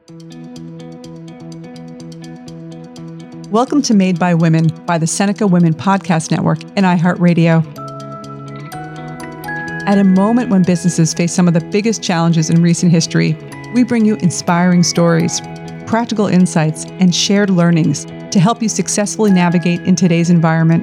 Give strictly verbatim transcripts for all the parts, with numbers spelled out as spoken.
Welcome to Made by Women by the Seneca Women Podcast Network and iHeartRadio. At a moment when businesses face some of the biggest challenges in recent history, we bring you inspiring stories, practical insights, and shared learnings to help you successfully navigate in today's environment.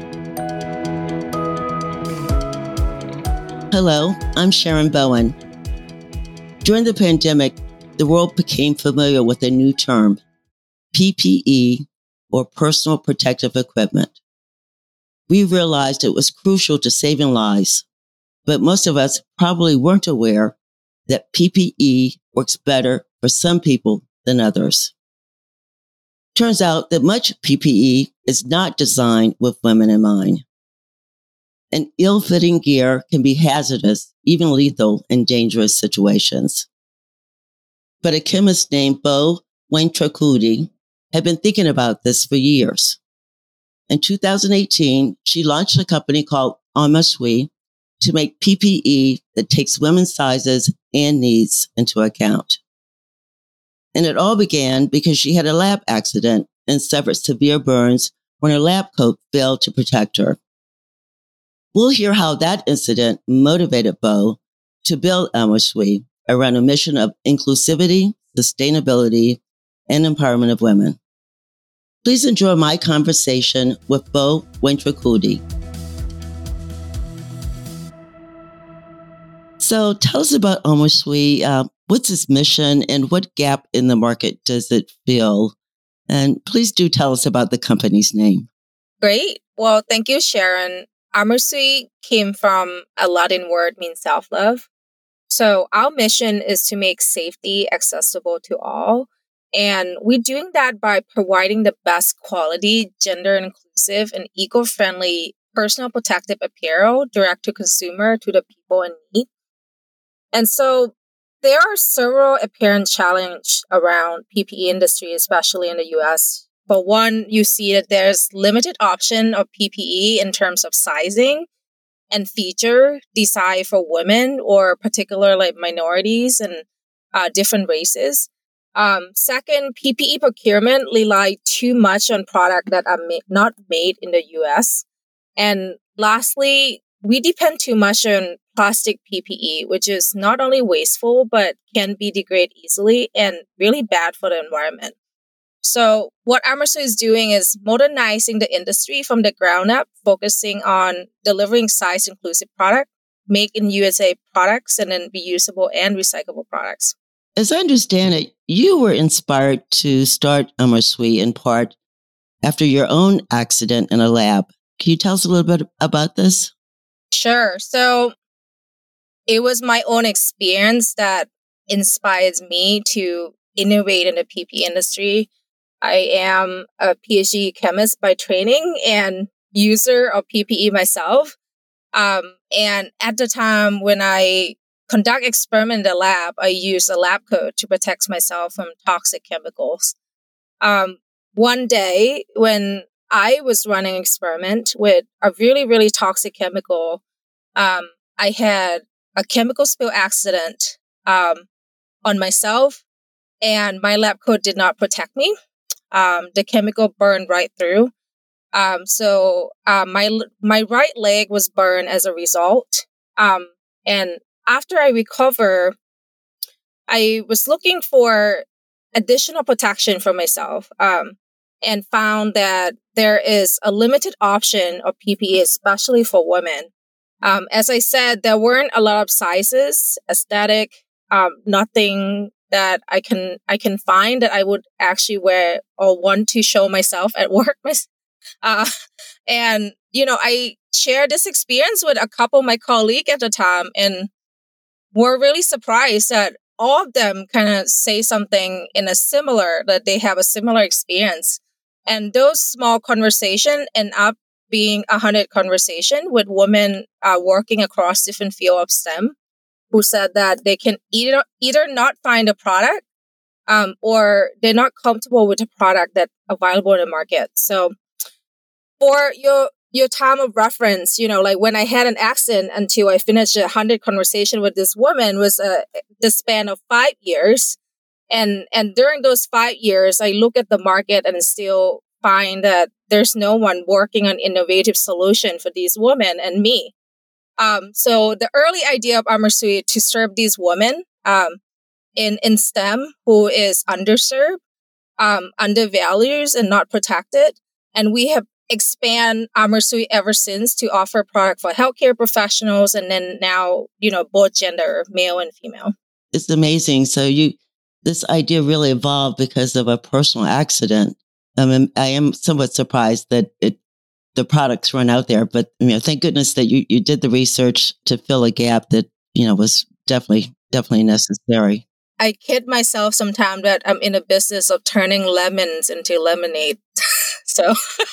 Hello, I'm Sharon Bowen. During the pandemic, the world became familiar with a new term, P P E, or personal protective equipment. We realized it was crucial to saving lives, but most of us probably weren't aware that P P E works better for some people than others. Turns out that much P P E is not designed with women in mind. And ill-fitting gear can be hazardous, even lethal in dangerous situations. But a chemist named Bo Wentrokhudi had been thinking about this for years. In two thousand eighteen, she launched a company called Armorsui to make P P E that takes women's sizes and needs into account. And it all began because she had a lab accident and suffered severe burns when her lab coat failed to protect her. We'll hear how that incident motivated Bo to build Armorsui around a mission of inclusivity, sustainability, and empowerment of women. Please enjoy my conversation with Bo Wentrokhudi. So tell us about Armorsui. Uh, what's its mission and what gap in the market does it fill? And please do tell us about the company's name. Great. Well, thank you, Sharon. Armorsui came from a Latin word meaning self-love. So our mission is to make safety accessible to all. And we're doing that by providing the best quality, gender inclusive, and eco-friendly personal protective apparel direct to consumer to the people in need. And so there are several apparent challenges around P P E industry, especially in the U S. For one, you see that there's limited option of P P E in terms of sizing and feature designed for women or particular like minorities and uh, different races. Um, second, P P E procurement rely too much on products that are ma- not made in the U S. And lastly, we depend too much on plastic P P E, which is not only wasteful, but can be degraded easily and really bad for the environment. So what Armorsui is doing is modernizing the industry from the ground up, focusing on delivering size-inclusive product, make in U S A products, and then reusable and recyclable products. As I understand it, you were inspired to start Armorsui in part after your own accident in a lab. Can you tell us a little bit about this? Sure. So it was my own experience that inspires me to innovate in the P P E industry. I am a PhD chemist by training and user of P P E myself. Um, and at the time when I conduct experiment in the lab, I use a lab coat to protect myself from toxic chemicals. Um, one day when I was running an experiment with a really, really toxic chemical, um, I had a chemical spill accident um, on myself, and my lab coat did not protect me. Um, the chemical burned right through. Um, so uh, my my right leg was burned as a result. Um, and after I recover, I was looking for additional protection for myself um, and found that there is a limited option of P P E, especially for women. Um, as I said, there weren't a lot of sizes, aesthetic, um, nothing that I can I can find that I would actually wear or want to show myself at work. Uh, and, you know, I shared this experience with a couple of my colleagues at the time and were really surprised that all of them kind of say something in a similar, that they have a similar experience. And those small conversations end up being a hundred conversation with women uh, working across different fields of STEM who said that they can either either not find a product um, or they're not comfortable with the product that's available in the market. So for your your time of reference, you know, like when I had an accident until I finished a hundred conversation with this woman was uh, the span of five years. And and during those five years, I look at the market and still find that there's no one working on innovative solution for these women and me. Um, so the early idea of ArmorSuite to serve these women um, in in STEM who is underserved, um, undervalued, and not protected, and we have expand ArmorSuite ever since to offer product for healthcare professionals, and then now you know both gender, male and female. It's amazing. So you. This idea really evolved because of a personal accident. I mean, I am somewhat surprised that it, the products run out there, but you know, thank goodness that you, you did the research to fill a gap that, you know, was definitely, definitely necessary. I kid myself sometimes that I'm in a business of turning lemons into lemonade. So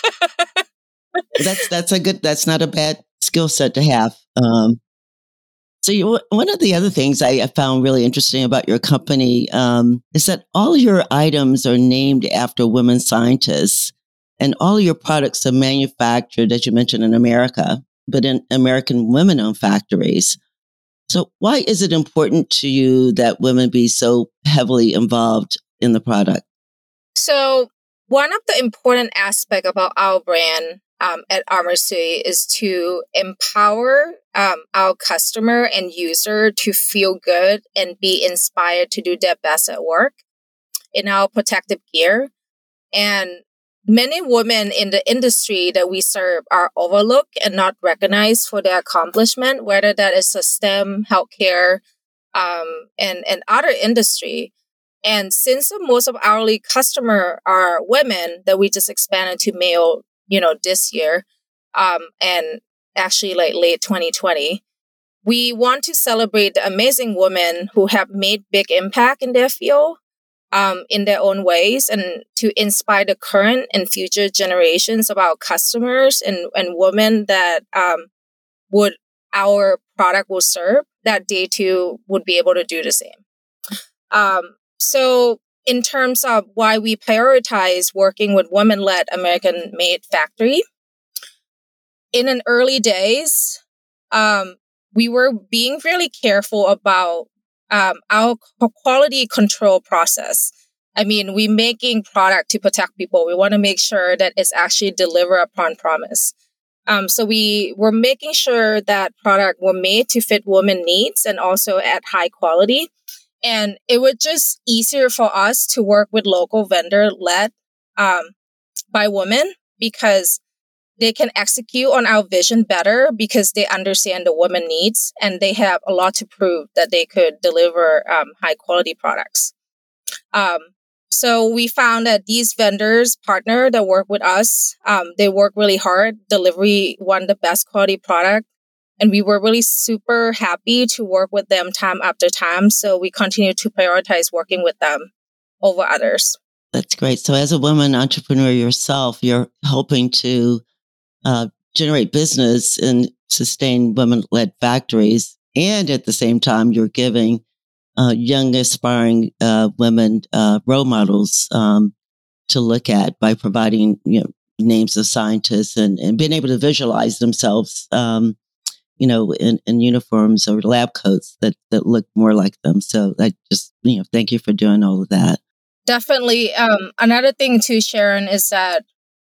that's, that's a good, that's not a bad skill set to have. Um, So you, one of the other things I found really interesting about your company um, is that all your items are named after women scientists, and all your products are manufactured, as you mentioned, in America, but in American women-owned factories. So why is it important to you that women be so heavily involved in the product? So one of the important aspects about our brand Um, at ArmorSuite is to empower um, our customer and user to feel good and be inspired to do their best at work in our protective gear. And many women in the industry that we serve are overlooked and not recognized for their accomplishment, whether that is a STEM, healthcare, um, and, and other industry. And since most of our lead customer are women, that we just expanded to male you know, this year, um, and actually like late twenty twenty, we want to celebrate the amazing women who have made big impact in their field, um, in their own ways, and to inspire the current and future generations of our customers and, and women that um, would our product will serve, that they too would be able to do the same. Um, so in terms of why we prioritize working with women-led American-made factory, in an early days, um, we were being really careful about um, our quality control process. I mean, we're making product to protect people. We want to make sure that it's actually deliver upon promise. Um, so we were making sure that product were made to fit women needs and also at high quality. And it was just easier for us to work with local vendor led um, by women because they can execute on our vision better because they understand the women needs and they have a lot to prove that they could deliver um, high quality products. Um, so we found that these vendors partner that work with us, um, they work really hard, delivery one the best quality product. And we were really super happy to work with them time after time. So we continue to prioritize working with them over others. That's great. So as a woman entrepreneur yourself, you're hoping to uh, generate business and sustain women-led factories. And at the same time, you're giving uh, young, aspiring uh, women uh, role models um, to look at by providing you know, names of scientists and, and being able to visualize themselves um, you know, in, in uniforms or lab coats that, that look more like them. So I just, you know, thank you for doing all of that. Definitely. Um, another thing too, Sharon, is that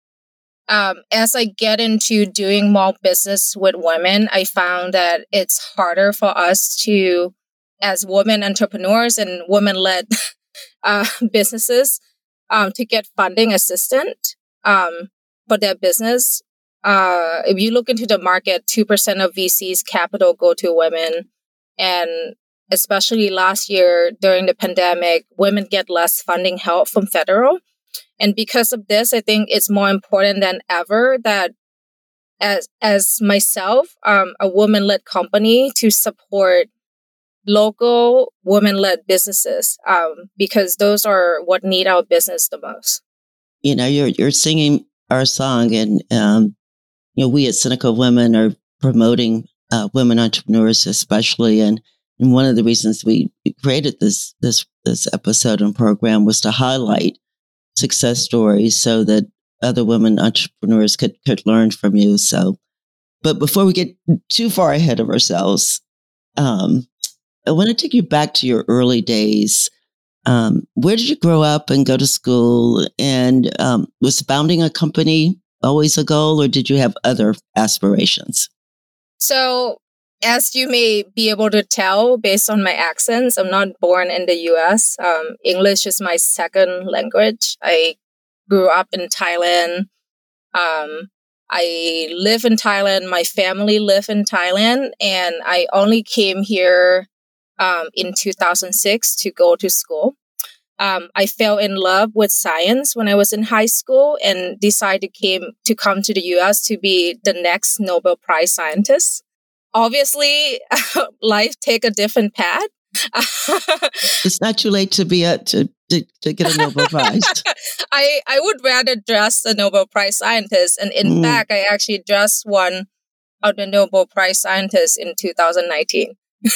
um, as I get into doing more business with women, I found that it's harder for us to, as women entrepreneurs and women-led uh, businesses, um, to get funding assistance um, for their business. Uh, if you look into the market, two percent of V C's capital go to women. And especially last year during the pandemic, women get less funding help from federal. And because of this, I think it's more important than ever that as as myself, um, a woman-led company, to support local women-led businesses um, because those are what need our business the most. You know, you're you're singing our song, and um, you know, we at Seneca Women are promoting uh, women entrepreneurs, especially, and, and one of the reasons we created this this this episode and program was to highlight success stories so that other women entrepreneurs could could learn from you. So, but before we get too far ahead of ourselves, um, I want to take you back to your early days. Um, where did you grow up and go to school? And um, was founding a company always a goal, or did you have other aspirations? So, as you may be able to tell based on my accents, I'm not born in the U S. Um, English is my second language. I grew up in Thailand. Um, I live in Thailand. My family live in Thailand, and I only came here um, in two thousand six to go to school. Um, I fell in love with science when I was in high school and decided came to come to the U S to be the next Nobel Prize scientist. Obviously, life take a different path. It's not too late to be a to, to, to get a Nobel Prize. I, I would rather dress a Nobel Prize scientist. And in mm. fact, I actually just won of the Nobel Prize scientist in two thousand nineteen.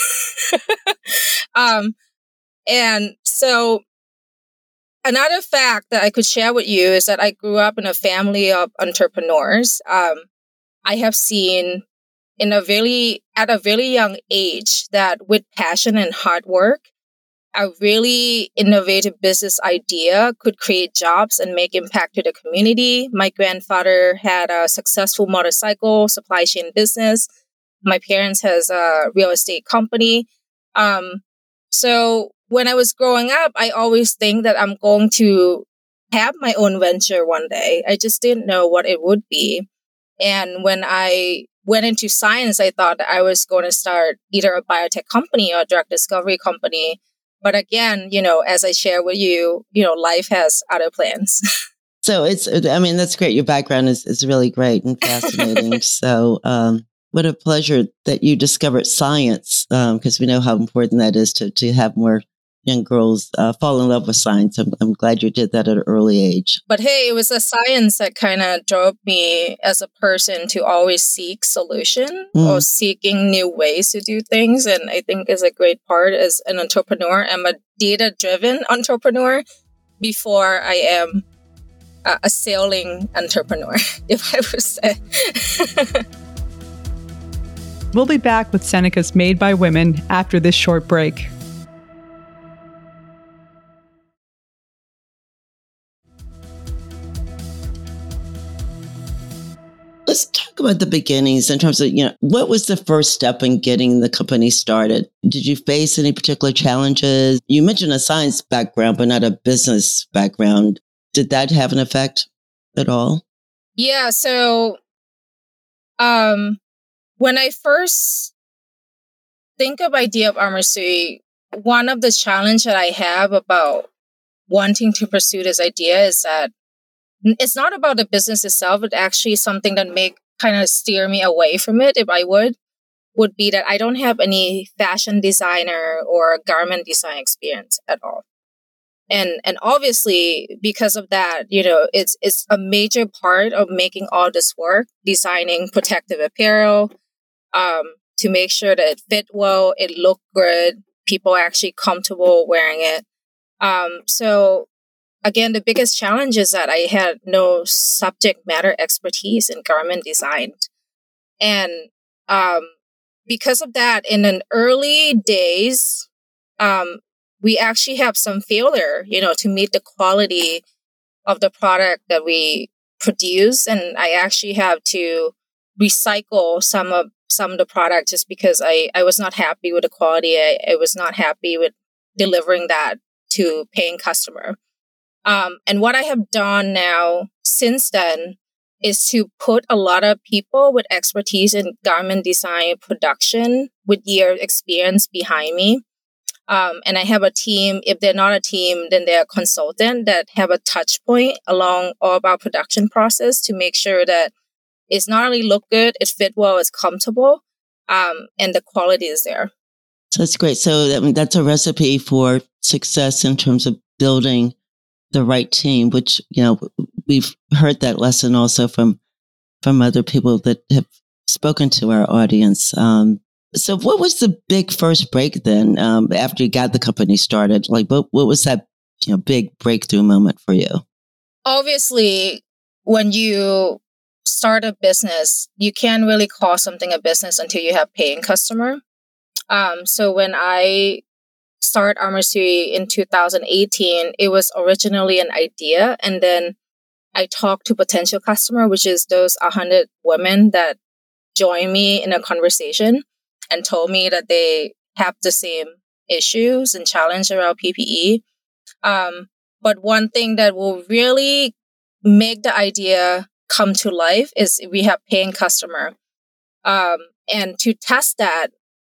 um, and so another fact that I could share with you is that I grew up in a family of entrepreneurs. Um, I have seen in a very, at a very young age that with passion and hard work, a really innovative business idea could create jobs and make impact to the community. My grandfather had a successful motorcycle supply chain business. My parents has a real estate company. Um, so when I was growing up, I always think that I'm going to have my own venture one day. I just didn't know what it would be. And when I went into science, I thought that I was going to start either a biotech company or a drug discovery company. But again, you know, as I share with you, you know, life has other plans. So it's, I mean, that's great. Your background is, is really great and fascinating. so um, what a pleasure that you discovered science, because um, we know how important that is to, to have more young girls uh, fall in love with science. I'm, I'm glad you did that at an early age. But hey, it was a science that kind of drove me as a person to always seek solution mm. or seeking new ways to do things. And I think is a great part as an entrepreneur. I'm a data-driven entrepreneur before I am a, a sailing entrepreneur, if I would say. We'll be back with Seneca's Made by Women after this short break. Let's talk about the beginnings in terms of, you know, what was the first step in getting the company started? Did you face any particular challenges? You mentioned a science background, but not a business background. Did that have an effect at all? Yeah. So um, when I first think of idea of Armistry, one of the challenge that I have about wanting to pursue this idea is that it's not about the business itself. It's actually something that may kind of steer me away from it, if I would, would be that I don't have any fashion designer or garment design experience at all. And and obviously, because of that, you know, it's it's a major part of making all this work, designing protective apparel, um, to make sure that it fit well, it looked good, people are actually comfortable wearing it. Um, so Again, the biggest challenge is that I had no subject matter expertise in garment design. And um, because of that, in an early days, um, we actually have some failure, you know, to meet the quality of the product that we produce. And I actually have to recycle some of some of the product just because I, I was not happy with the quality. I, I was not happy with delivering that to paying customer. Um, and what I have done now since then is to put a lot of people with expertise in garment design production with year experience behind me. Um, and I have a team. If they're not a team, then they're a consultant that have a touch point along all of our production process to make sure that it's not only look good, it fit well, it's comfortable, um, and the quality is there. So that's great. So I mean, that's a recipe for success in terms of building the right team, which, you know, we've heard that lesson also from, from other people that have spoken to our audience. Um, so what was the big first break then, um, after you got the company started? Like, what, what was that, you know, big breakthrough moment for you? Obviously, when you start a business, you can't really call something a business until you have paying customer. Um, so when I started Armistry in two thousand eighteen, it was originally an idea. And then I talked to potential customer, which is those one hundred women that joined me in a conversation and told me that they have the same issues and challenge around P P E. Um, but one thing that will really make the idea come to life is we have paying customer. Um, and to test that,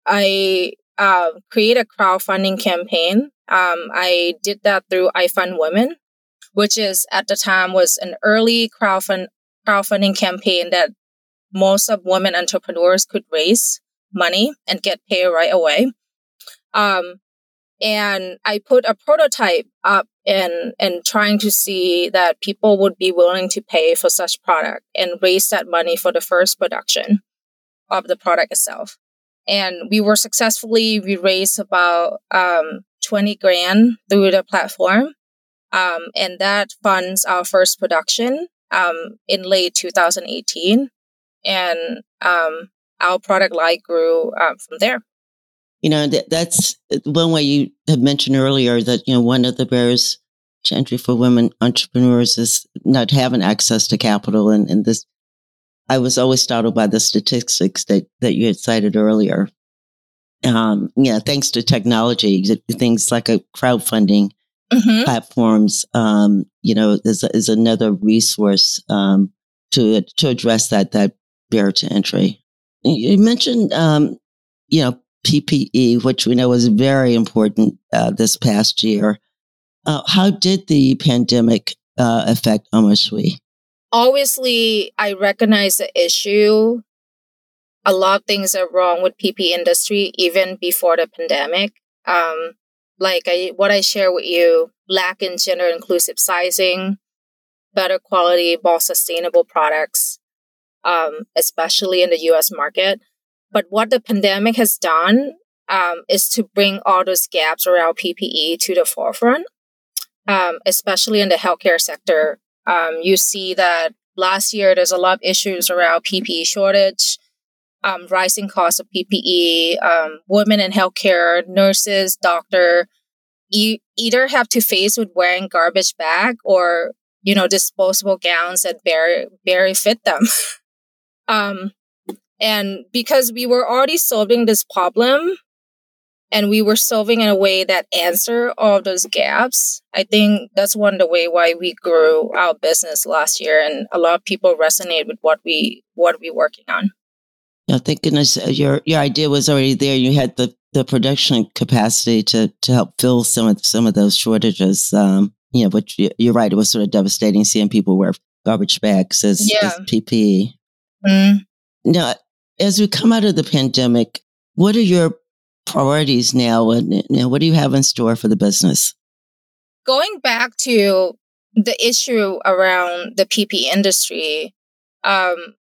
I uh, create a crowdfunding campaign. Um, I did that through iFund Women, which is at the time was an early crowdfund crowdfunding campaign that most of women entrepreneurs could raise money and get paid right away. Um, and I put a prototype up and and trying to see that people would be willing to pay for such product and raise that money for the first production of the product itself. And we were successfully, we raised about um, twenty grand through the platform. Um, and that funds our first production um, in late two thousand eighteen. And um, our product line grew um, from there. You know, that, that's one way you had mentioned earlier that, you know, one of the barriers to entry for women entrepreneurs is not having access to capital. And, and this, I was always startled by the statistics that, that you had cited earlier. Um, yeah, thanks to technology, things like a crowdfunding mm-hmm. platforms, um, you know, is, is another resource um, to to address that that barrier to entry. You mentioned, um, you know, P P E, which we know was very important uh, this past year. Uh, how did the pandemic uh, affect Armistry? Obviously, I recognize the issue. A lot of things are wrong with P P E industry even before the pandemic. Um, like I, what I share with you, lack in gender inclusive sizing, better quality, more sustainable products, um, especially in the U S market. But what the pandemic has done um, is to bring all those gaps around P P E to the forefront, um, especially in the healthcare sector. Um, you see that last year there's a lot of issues around P P E shortage, um, rising costs of P P E, um, women in healthcare, nurses, doctor, e- either have to face with wearing garbage bag or, you know, disposable gowns that barely, barely fit them. um, and because we were already solving this problem and we were solving in a way that answer all of those gaps, I think that's one of the way why we grew our business last year, and a lot of people resonate with what we what we're working on. Yeah, thank goodness your your idea was already there. You had the, the production capacity to to help fill some of some of those shortages. Um, you know, but you're right; it was sort of devastating seeing people wear garbage bags as, yeah. as P P E. Mm. Now, as we come out of the pandemic, what are your priorities now, and you know, what do you have in store for the business? Going back to the issue around the P P E industry, um,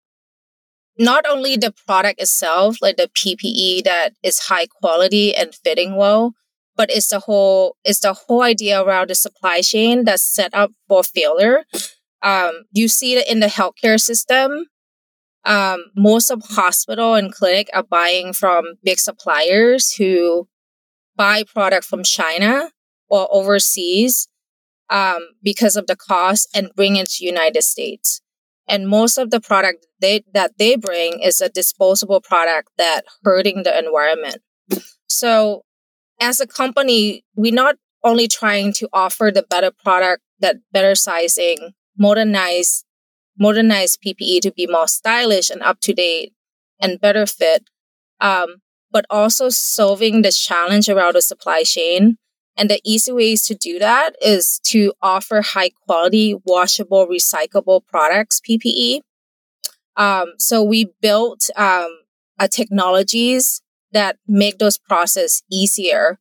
not only the product itself, like the P P E that is high quality and fitting well, but it's the whole it's the whole idea around the supply chain that's set up for failure. Um, you see it in the healthcare system. Um, most of hospital and clinic are buying from big suppliers who buy product from China or overseas um, because of the cost and bring it to United States. And most of the product they, that they bring is a disposable product that hurting the environment. So as a company, we're not only trying to offer the better product, that better sizing, modernized modernize P P E to be more stylish and up to date and better fit, um, but also solving the challenge around the supply chain. And the easy ways to do that is to offer high quality, washable, recyclable products, P P E. Um, so we built um, a technologies that make those process easier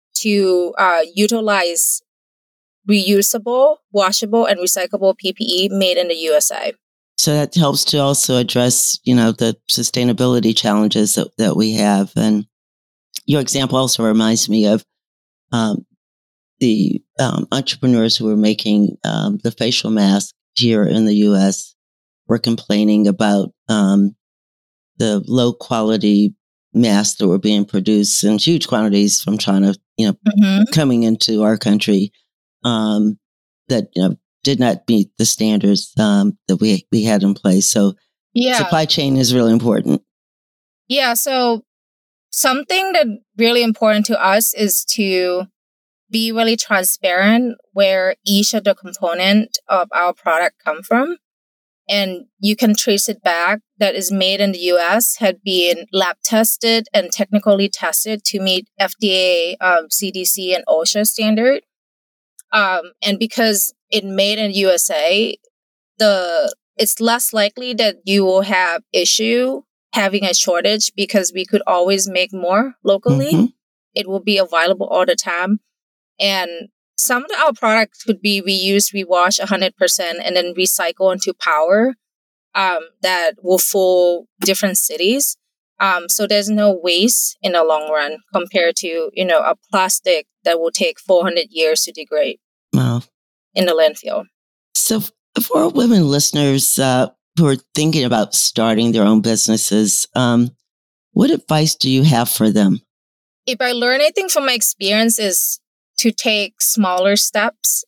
to uh, utilize reusable, washable, and recyclable P P E made in the U S A. So that helps to also address, you know, the sustainability challenges that, that we have. And your example also reminds me of um, the um, entrepreneurs who were making um, the facial mask here in the U S were complaining about um, the low quality masks that were being produced in huge quantities from China, you know, mm-hmm. coming into our country um, that, you know, did not meet the standards um, that we we had in place. So yeah. Supply chain is really important. Yeah. So something that really important to us is to be really transparent where each of the component of our product come from. And you can trace it back that is made in the U S, had been lab tested and technically tested to meet F D A, um, C D C, and OSHA standard. Um, and because it made in the U S A, the it's less likely that you will have issue having a shortage because we could always make more locally. Mm-hmm. It will be available all the time. And some of our products could be reused, rewash one hundred percent, and then recycle into power um, that will fool different cities. Um, so there's no waste in the long run compared to, you know, a plastic that will take four hundred years to degrade wow. in the landfill. So for women listeners uh, who are thinking about starting their own businesses, um, what advice do you have for them? If I learn anything from my experience is to take smaller steps.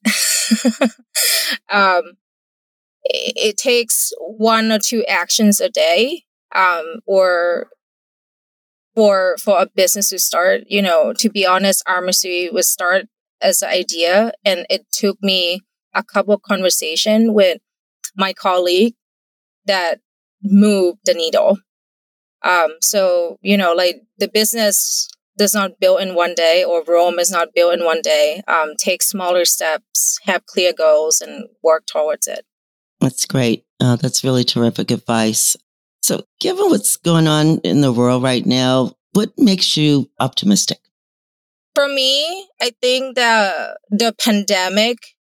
um, it, it takes one or two actions a day, um, or for for a business to start. You know, to be honest, Armorsui was start as an idea, and it took me a couple of conversations with my colleague that moved the needle. Um, so you know, like the business does not build in one day, or Rome is not built in one day. Um, take smaller steps, have clear goals, and work towards it. That's great. Uh, that's really terrific advice. So given what's going on in the world right now, what makes you optimistic? For me, I think that the pandemic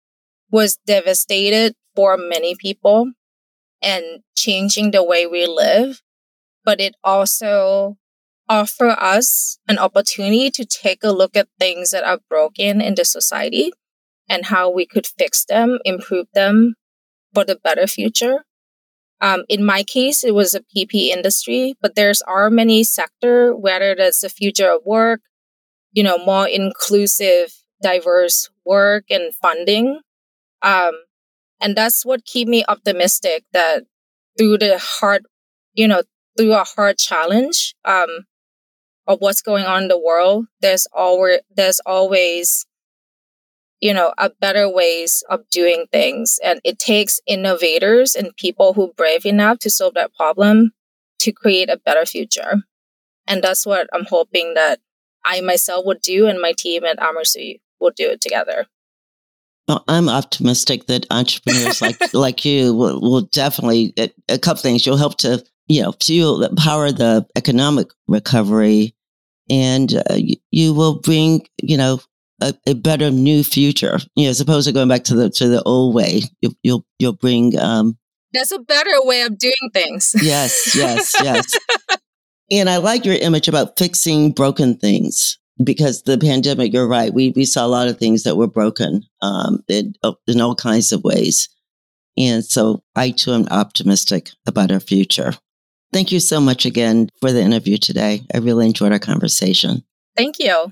was devastated for many people and changing the way we live, but it also offer us an opportunity to take a look at things that are broken in the society and how we could fix them, improve them for the better future. Um, in my case, it was a P P E industry, but there's are many sector, whether that's the future of work, you know, more inclusive, diverse work and funding. Um, and that's what keep me optimistic that through the hard, you know, through a hard challenge, um, of what's going on in the world, there's always, there's always, you know, a better ways of doing things. And it takes innovators and people who are brave enough to solve that problem to create a better future. And that's what I'm hoping that I myself would do and my team at Armorsui will do it together. Well, I'm optimistic that entrepreneurs like like you will, will definitely, a, a couple things, you'll help to, you know, fuel, power the economic recovery, and uh, you, you will bring, you know, a, a better new future. You know, as opposed to going back to the to the old way, you, you'll you'll bring. Um, That's a better way of doing things. Yes, yes, yes. And I like your image about fixing broken things, because the pandemic, you're right, we we saw a lot of things that were broken um, in, in all kinds of ways. And so I too am optimistic about our future. Thank you so much again for the interview today. I really enjoyed our conversation. Thank you.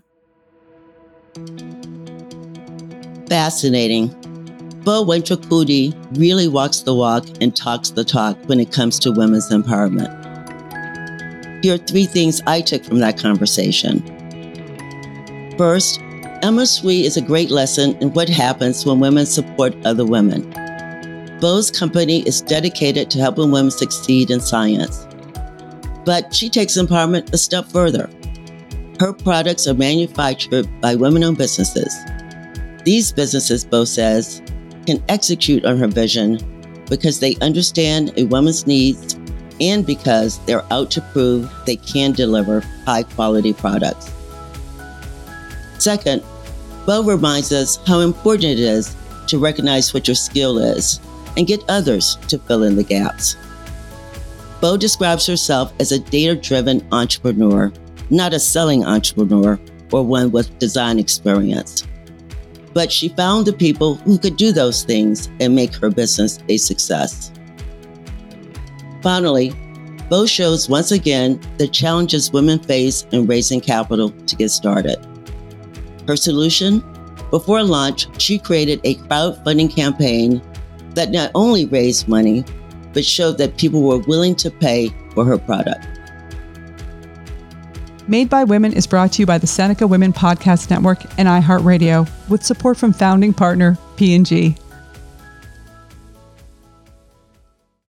Fascinating. Bo Wentrapudi really walks the walk and talks the talk when it comes to women's empowerment. Here are three things I took from that conversation. First, Armorsui is a great lesson in what happens when women support other women. Bo's company is dedicated to helping women succeed in science. But she takes empowerment a step further. Her products are manufactured by women-owned businesses. These businesses, Bo says, can execute on her vision because they understand a woman's needs and because they're out to prove they can deliver high-quality products. Second, Bo reminds us how important it is to recognize what your skill is and get others to fill in the gaps. Bo describes herself as a data-driven entrepreneur, not a selling entrepreneur or one with design experience. But she found the people who could do those things and make her business a success. Finally, Both shows once again the challenges women face in raising capital to get started. Her solution? Before launch, she created a crowdfunding campaign that not only raised money, but showed that people were willing to pay for her product. Made by Women is brought to you by the Seneca Women Podcast Network and iHeartRadio, with support from founding partner P and G.